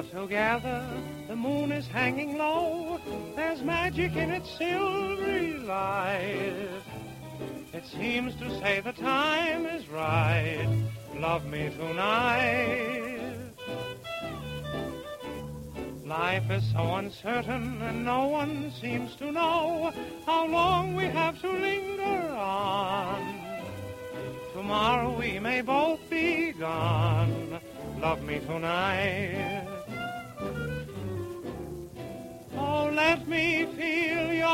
together, the moon is hanging low. There's magic in its silvery light. It seems to say the time is right. Love me tonight. Life is so uncertain and no one seems to know how long we have to linger on. Tomorrow we may both be gone. Love me tonight. Oh, let me feel your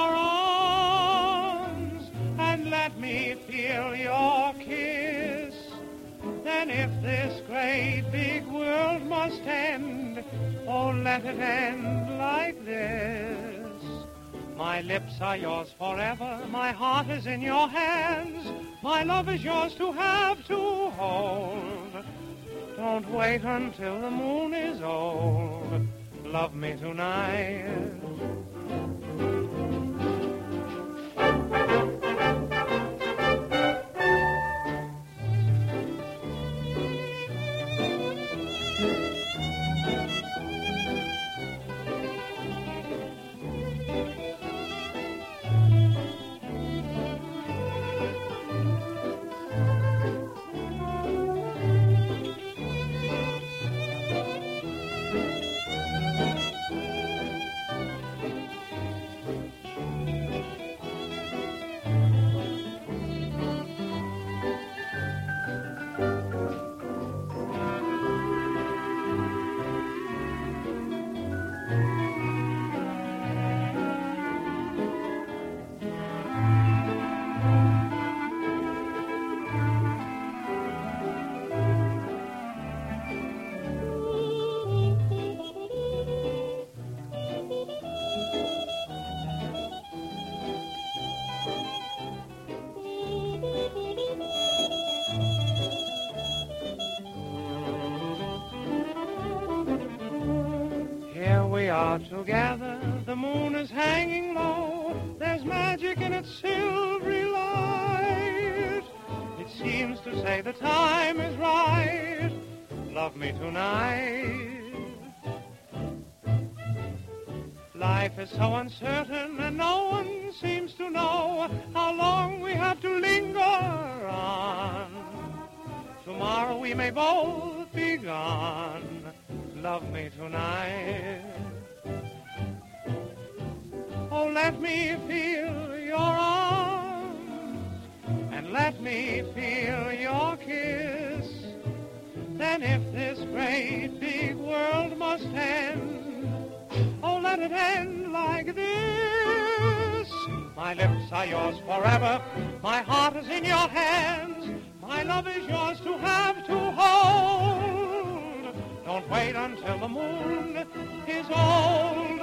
arms and let me feel your kiss. Then if this great big world must end, oh, let it end like this. My lips are yours forever, my heart is in your hands, my love is yours to have, to hold. Don't wait until the moon is old. Love me tonight. We are together, the moon is hanging low. There's magic in its silvery light. It seems to say the time is right. Love me tonight. Life is so uncertain and no one seems to know how long we have to linger on. Tomorrow we may both be gone. Love me tonight. Oh, let me feel your arms and let me feel your kiss. Then if this great big world must end, oh, let it end like this. My lips are yours forever, my heart is in your hands, my love is yours to have, to hold. Don't wait until the moon is old.